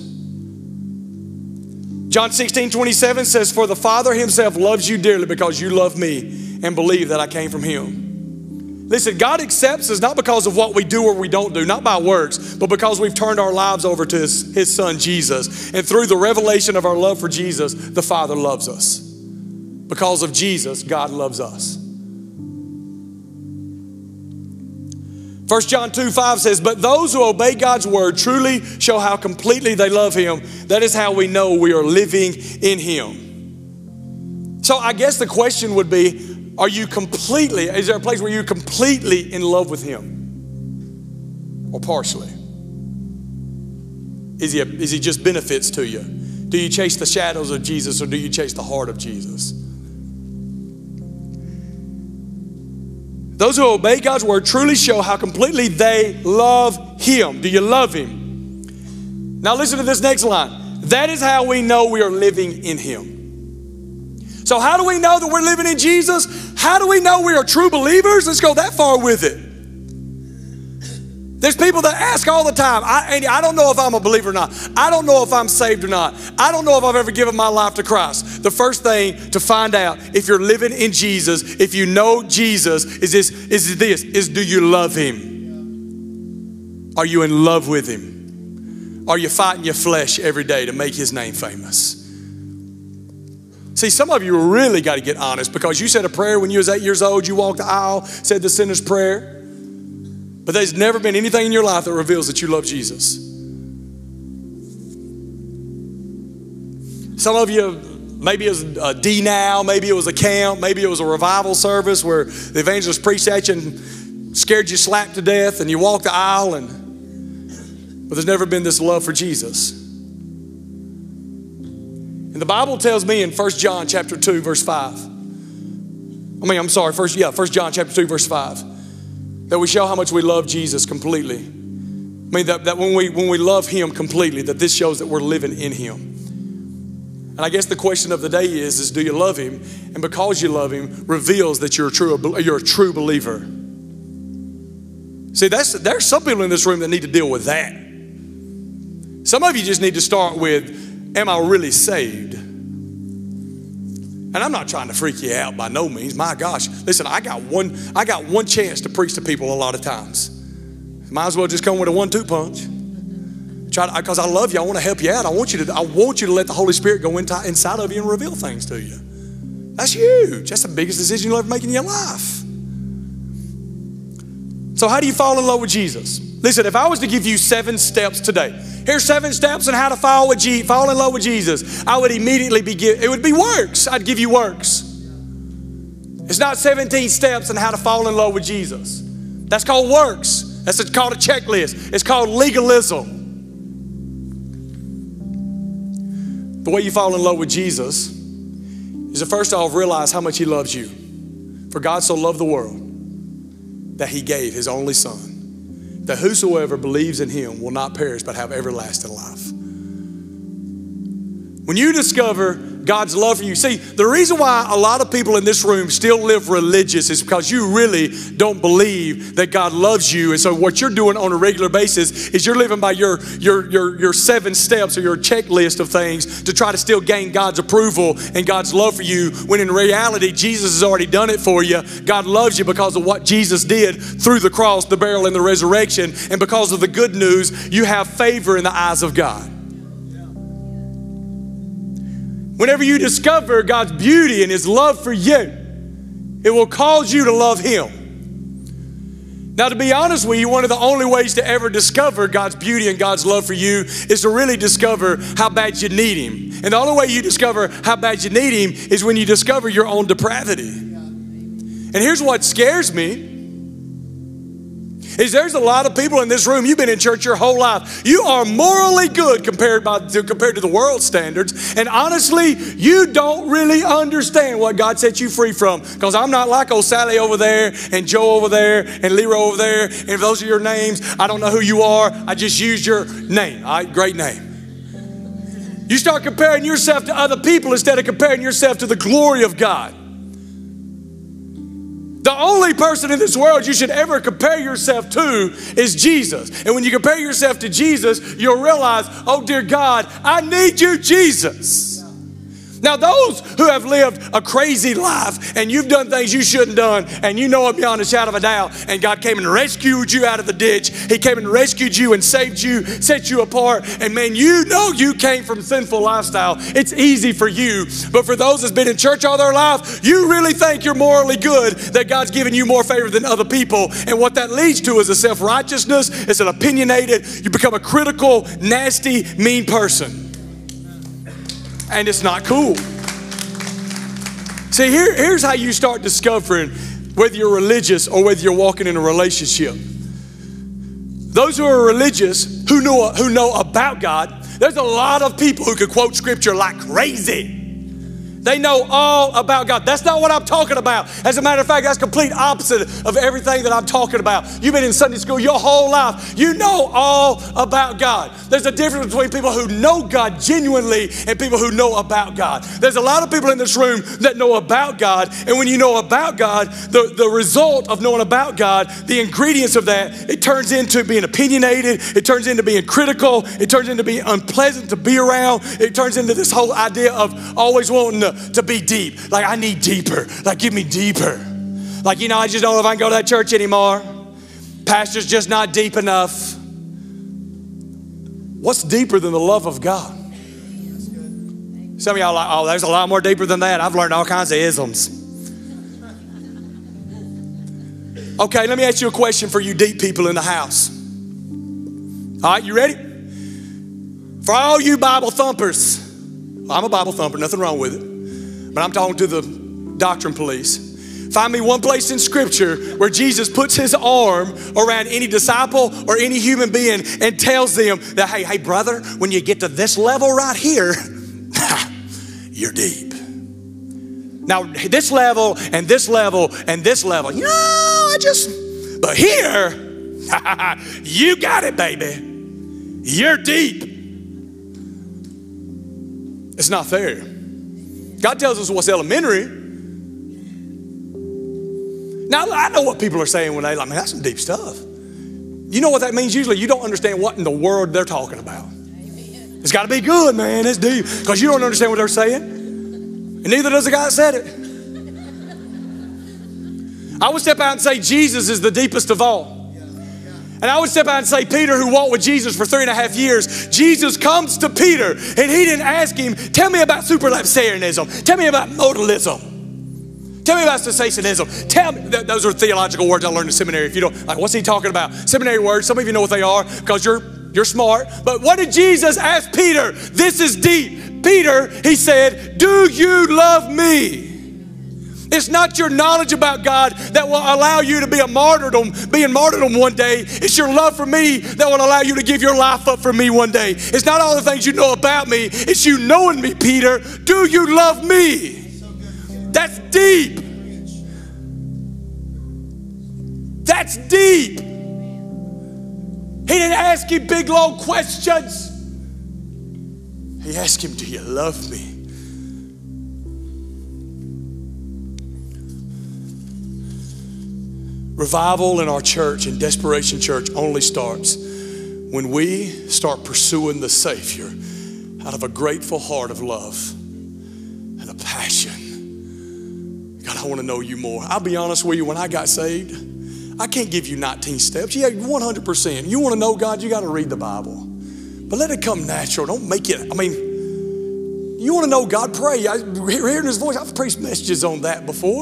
[SPEAKER 1] John 16:27 says, for the Father himself loves you dearly because you love me and believe that I came from him. Listen, God accepts us not because of what we do or we don't do, not by works, but because we've turned our lives over to his son, Jesus. And through the revelation of our love for Jesus, the Father loves us. Because of Jesus, God loves us. 1 John 2:5 says, but those who obey God's word truly show how completely they love him. That is how we know we are living in him. So I guess the question would be, is there a place where you're completely in love with him? Or partially? Is he just benefits to you? Do you chase the shadows of Jesus or do you chase the heart of Jesus? Those who obey God's word truly show how completely they love him. Do you love him? Now listen to this next line. That is how we know we are living in him. So how do we know that we're living in Jesus? How do we know we are true believers? Let's go that far with it. There's people that ask all the time, I don't know if I'm a believer or not. I don't know if I'm saved or not. I don't know if I've ever given my life to Christ. The first thing to find out if you're living in Jesus, if you know Jesus, is do you love him? Are you in love with him? Are you fighting your flesh every day to make his name famous? See, some of you really got to get honest because you said a prayer when you was 8 years old. You walked the aisle, said the sinner's prayer. But there's never been anything in your life that reveals that you love Jesus. Some of you, maybe it was a D now, maybe it was a camp, maybe it was a revival service where the evangelist preached at you and scared you slap to death, and you walked the aisle, but there's never been this love for Jesus. And the Bible tells me in 1 John chapter 2, verse 5. 1 John chapter 2, verse 5. That we show how much we love Jesus completely. I mean, that when we love him completely, that this shows that we're living in him. And I guess the question of the day is do you love him? And because you love him, reveals that you're a true believer. See, there's some people in this room that need to deal with that. Some of you just need to start with, am I really saved? And I'm not trying to freak you out by no means. My gosh, listen, I got one chance to preach to people a lot of times. Might as well just come with a 1-2 punch. Because I love you, I want to help you out. I want you to let the Holy Spirit go inside of you and reveal things to you. That's huge. That's the biggest decision you'll ever make in your life. So how do you fall in love with Jesus? Listen, if I was to give you 7 steps today, here's 7 steps on how to fall in love with Jesus. I would immediately it would be works. I'd give you works. It's not 17 steps on how to fall in love with Jesus. That's called works. That's called a checklist. It's called legalism. The way you fall in love with Jesus is to first off realize how much he loves you. For God so loved the world that he gave his only son, that whosoever believes in him will not perish but have everlasting life. When you discover God's love for you, see, the reason why a lot of people in this room still live religious is because you really don't believe that God loves you. And so what you're doing on a regular basis is you're living by your 7 steps or your checklist of things to try to still gain God's approval and God's love for you, when in reality, Jesus has already done it for you. God loves you because of what Jesus did through the cross, the burial, and the resurrection. And because of the good news, you have favor in the eyes of God. Whenever you discover God's beauty and his love for you, it will cause you to love him. Now, to be honest with you, one of the only ways to ever discover God's beauty and God's love for you is to really discover how bad you need him. And the only way you discover how bad you need him is when you discover your own depravity. And here's what scares me. Is there's a lot of people in this room, you've been in church your whole life. You are morally good compared to the world's standards. And honestly, you don't really understand what God set you free from. Because I'm not like old Sally over there and Joe over there and Leroy over there. And if those are your names, I don't know who you are. I just used your name. All right, great name. You start comparing yourself to other people instead of comparing yourself to the glory of God. The only person in this world you should ever compare yourself to is Jesus. And when you compare yourself to Jesus, you'll realize, oh dear God, I need you, Jesus. Now those who have lived a crazy life and you've done things you shouldn't done and you know it beyond a shadow of a doubt, and God came and rescued you out of the ditch. He came and rescued you and saved you, set you apart. And man, you know you came from sinful lifestyle. It's easy for you. But for those that's been in church all their life, you really think you're morally good, that God's given you more favor than other people. And what that leads to is a self-righteousness. It's an opinionated, you become a critical, nasty, mean person. And it's not cool. See, here's how you start discovering whether you're religious or whether you're walking in a relationship. Those who are religious, who know about God, there's a lot of people who could quote scripture like crazy. They know all about God. That's not what I'm talking about. As a matter of fact, that's complete opposite of everything that I'm talking about. You've been in Sunday school your whole life. You know all about God. There's a difference between people who know God genuinely and people who know about God. There's a lot of people in this room that know about God. And when you know about God, the result of knowing about God, the ingredients of that, it turns into being opinionated. It turns into being critical. It turns into being unpleasant to be around. It turns into this whole idea of always wanting to be deep. Like, I need deeper. Like, give me deeper. Like, I just don't know if I can go to that church anymore. Pastor's just not deep enough. What's deeper than the love of God? Some of y'all are like, oh, there's a lot more deeper than that. I've learned all kinds of isms. Okay, let me ask you a question for you deep people in the house. All right, you ready? For all you Bible thumpers, I'm a Bible thumper, nothing wrong with it, but I'm talking to the doctrine police. Find me one place in Scripture where Jesus puts his arm around any disciple or any human being and tells them that, hey, brother, when you get to this level right here, you're deep. Now, this level and this level and this level, but here, you got it, baby. You're deep. It's not fair. God tells us what's elementary. Now, I know what people are saying when they like, man, that's some deep stuff. You know what that means? Usually you don't understand what in the world they're talking about. Amen. It's got to be good, man. It's deep. Because you don't understand what they're saying. And neither does the guy that said it. I would step out and say Jesus is the deepest of all. And I would step out and say Peter, who walked with Jesus for 3.5 years, Jesus comes to Peter and he didn't ask him, tell me about supralapsarianism. Tell me about modalism. Tell me about cessationism. Tell me, those are theological words I learned in seminary. If you don't, like, what's he talking about? Seminary words, some of you know what they are because you're smart. But what did Jesus ask Peter? This is deep. Peter, he said, do you love me? It's not your knowledge about God that will allow you to be being martyrdom one day. It's your love for me that will allow you to give your life up for me one day. It's not all the things you know about me. It's you knowing me, Peter. Do you love me? That's deep. That's deep. He didn't ask him big, long questions. He asked him, do you love me? Revival in our church, in Desperation Church, only starts when we start pursuing the Savior out of a grateful heart of love and a passion. God, I want to know you more. I'll be honest with you, when I got saved, I can't give you 19 steps. Yeah, 100%. You want to know God, you got to read the Bible. But let it come natural. Don't make it, you want to know God, pray. Hearing his voice, I've preached messages on that before.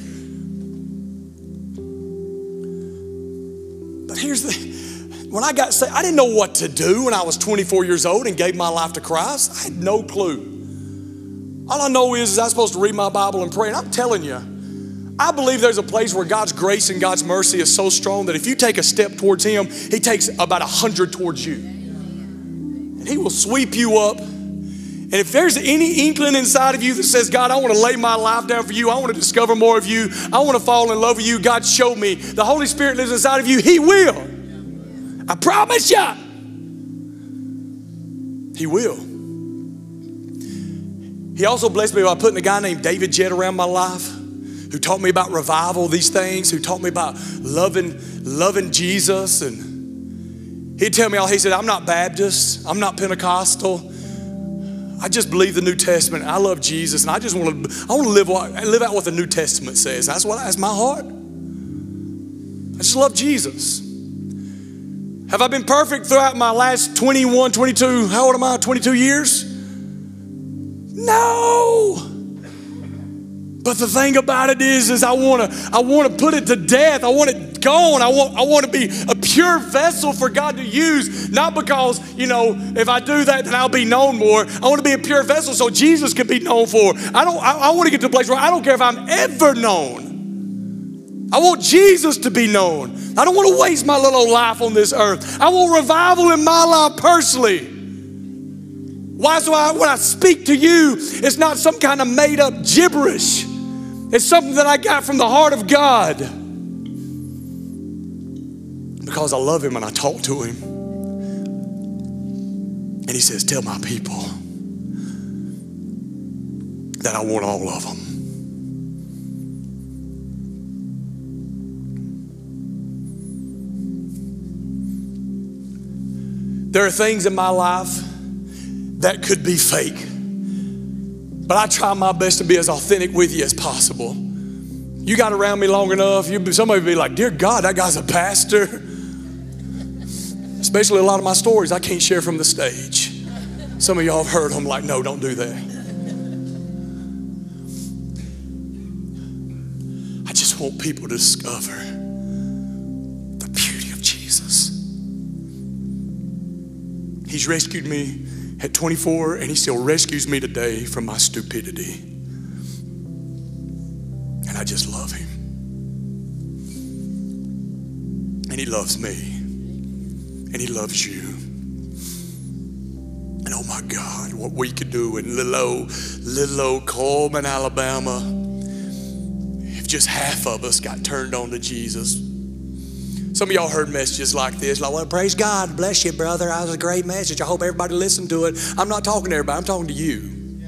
[SPEAKER 1] But here's when I got saved, I didn't know what to do when I was 24 years old and gave my life to Christ. I had no clue. All I know is I'm supposed to read my Bible and pray. And I'm telling you, I believe there's a place where God's grace and God's mercy is so strong that if you take a step towards him, he takes about 100 towards you. And he will sweep you up. And if there's any inkling inside of you that says, God, I want to lay my life down for you. I want to discover more of you. I want to fall in love with you. God, show me. The Holy Spirit lives inside of you. He will. I promise you. He will. He also blessed me by putting a guy named David Jett around my life who taught me about revival, these things, who taught me about loving Jesus. And he'd tell me he said, I'm not Baptist. I'm not Pentecostal. I just believe the New Testament. I love Jesus, and I want to live out what the New Testament says. That's my heart. I just love Jesus. Have I been perfect throughout my last 21, 22, how old am I, 22 years? No. But the thing about it is I want to put it to death. I want it gone. I want to be a pure vessel for God to use. Not because, if I do that, then I'll be known more. I want to be a pure vessel so Jesus can be known for. I want to get to a place where I don't care if I'm ever known. I want Jesus to be known. I don't want to waste my little life on this earth. I want revival in my life personally. Why? So when I speak to you, it's not some kind of made up gibberish. It's something that I got from the heart of God. Because I love him and I talk to him. And he says, tell my people that I want all of them. There are things in my life that could be fake. But I try my best to be as authentic with you as possible. You got around me long enough, somebody would be like, dear God, that guy's a pastor. Especially a lot of my stories I can't share from the stage. Some of y'all have heard them like, no, don't do that. I just want people to discover He's rescued me at 24, and he still rescues me today from my stupidity. And I just love him. And he loves me. And he loves you. And oh my God, what we could do in little old Coleman, Alabama, if just half of us got turned on to Jesus. Some of y'all heard messages like this, like, well, praise God, bless you, brother. That was a great message. I hope everybody listened to it. I'm not talking to everybody, I'm talking to you.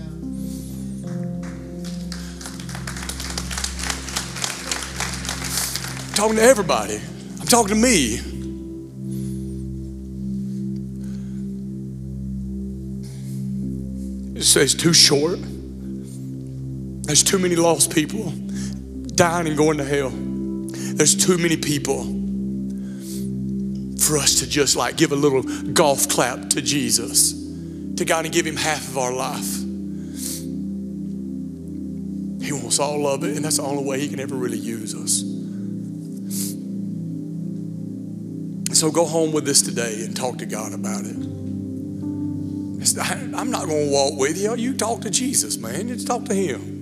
[SPEAKER 1] I'm talking to everybody. I'm talking to me. It's too short. There's too many lost people dying and going to hell. There's too many people for us to just like give a little golf clap to Jesus, to God, and give him half of our life. He wants all of it, and that's the only way he can ever really use us. So go home with this today and talk to God about it. I'm not going to walk with you. You talk to Jesus, man. Just talk to him.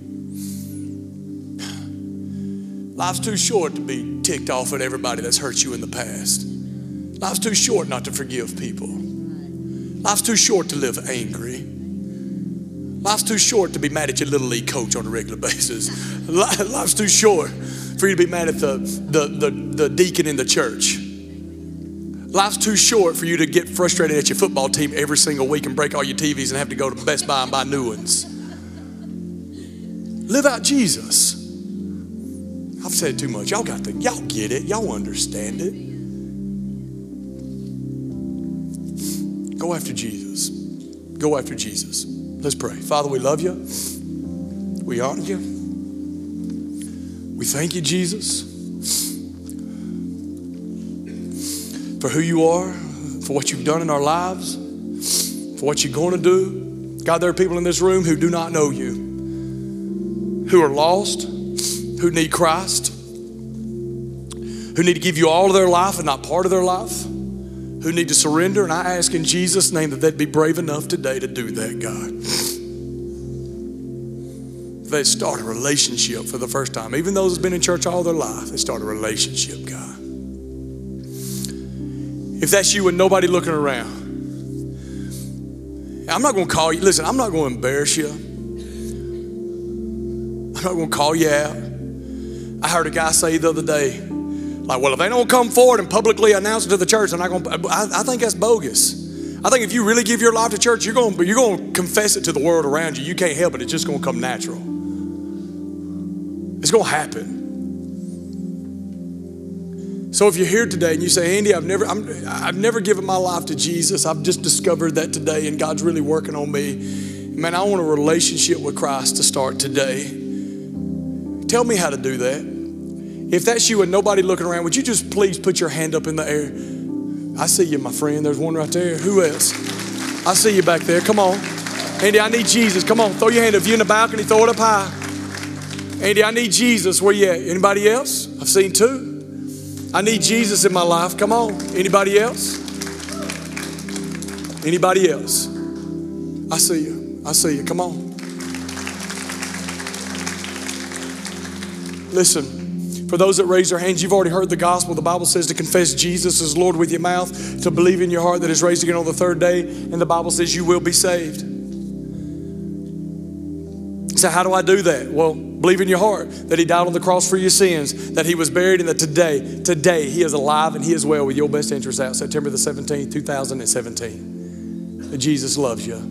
[SPEAKER 1] Life's too short to be ticked off at everybody that's hurt you in the past. Life's too short not to forgive people. Life's too short to live angry. Life's too short to be mad at your little league coach on a regular basis. Life's too short for you to be mad at the deacon in the church. Life's too short for you to get frustrated at your football team every single week and break all your TVs and have to go to Best Buy and buy new ones. Live out Jesus. I've said too much. Y'all get it. Y'all understand it. Go after Jesus. Go after Jesus. Let's pray. Father, we love you. We honor you. We thank you, Jesus, for who you are, for what you've done in our lives, for what you're going to do. God, there are people in this room who do not know you, who are lost, who need Christ, who need to give you all of their life and not part of their life, who need to surrender. And I ask in Jesus' name that they'd be brave enough today to do that, God. They'd start a relationship for the first time. Even those who've been in church all their life, they start a relationship, God. If that's you and nobody looking around, I'm not going to call you. Listen, I'm not going to embarrass you. I'm not going to call you out. I heard a guy say the other day, like, well, if they don't come forward and publicly announce it to the church, I think that's bogus. I think if you really give your life to church, you're going to confess it to the world around you. You can't help it. It's just going to come natural. It's going to happen. So if you're here today and you say, Andy, I've never given my life to Jesus. I've just discovered that today and God's really working on me. Man, I want a relationship with Christ to start today. Tell me how to do that. If that's you and nobody looking around, would you just please put your hand up in the air? I see you, my friend. There's one right there. Who else? I see you back there. Come on. Andy, I need Jesus. Come on, throw your hand up. If you're in the balcony, throw it up high. Andy, I need Jesus. Where you at? Anybody else? I've seen two. I need Jesus in my life. Come on. Anybody else? Anybody else? I see you. I see you. Come on. Listen, for those that raise their hands, you've already heard the gospel. The Bible says to confess Jesus as Lord with your mouth, to believe in your heart that He's raised again on the third day, and the Bible says you will be saved. So how do I do that? Well, believe in your heart that He died on the cross for your sins, that He was buried, and that today He is alive and He is well with your best interests out. September the 17th, 2017. That Jesus loves you.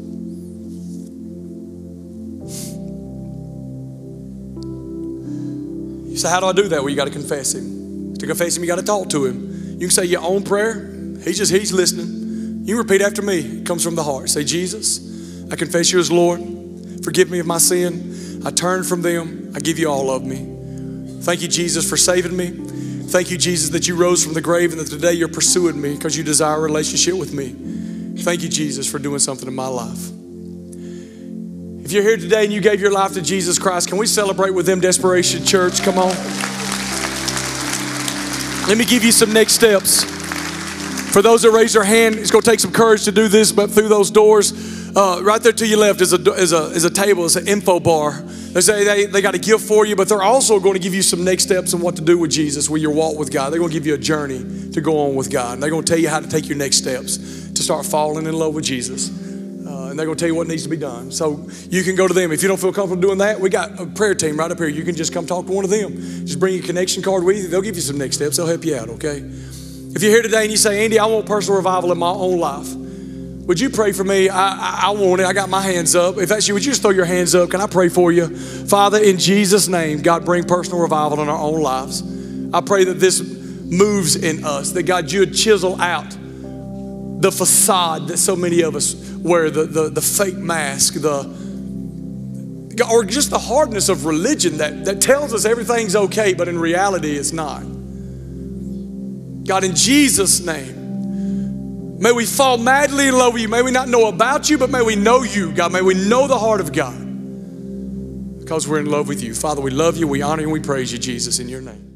[SPEAKER 1] You say, how do I do that? Well, you got to confess Him. To confess Him, you got to talk to Him. You can say your own prayer. He's listening. You repeat after me. It comes from the heart. Say, Jesus, I confess You as Lord. Forgive me of my sin. I turn from them. I give You all of me. Thank You, Jesus, for saving me. Thank You, Jesus, that You rose from the grave and that today You're pursuing me because You desire a relationship with me. Thank You, Jesus, for doing something in my life. If you're here today and you gave your life to Jesus Christ, can we celebrate with them, Desperation Church? Come on. Let me give you some next steps. For those that raise their hand, it's going to take some courage to do this, but through those doors, right there to your left is a table. It's an info bar. They got a gift for you, but they're also going to give you some next steps on what to do with Jesus, with your walk with God. They're going to give you a journey to go on with God. And they're going to tell you how to take your next steps to start falling in love with Jesus. And they're going to tell you what needs to be done. So you can go to them. If you don't feel comfortable doing that, we got a prayer team right up here. You can just come talk to one of them. Just bring your connection card with you. They'll give you some next steps. They'll help you out, okay? If you're here today and you say, Andy, I want personal revival in my own life, would you pray for me? I want it. I got my hands up. If that's you, would you just throw your hands up? Can I pray for you? Father, in Jesus' name, God, bring personal revival in our own lives. I pray that this moves in us, that God, you would chisel out the facade that so many of us wear, the fake mask, or just the hardness of religion that tells us everything's okay, but in reality it's not. God, in Jesus' name, may we fall madly in love with you. May we not know about you, but may we know you, God. May we know the heart of God because we're in love with you. Father, we love you, we honor you, and we praise you, Jesus, in your name.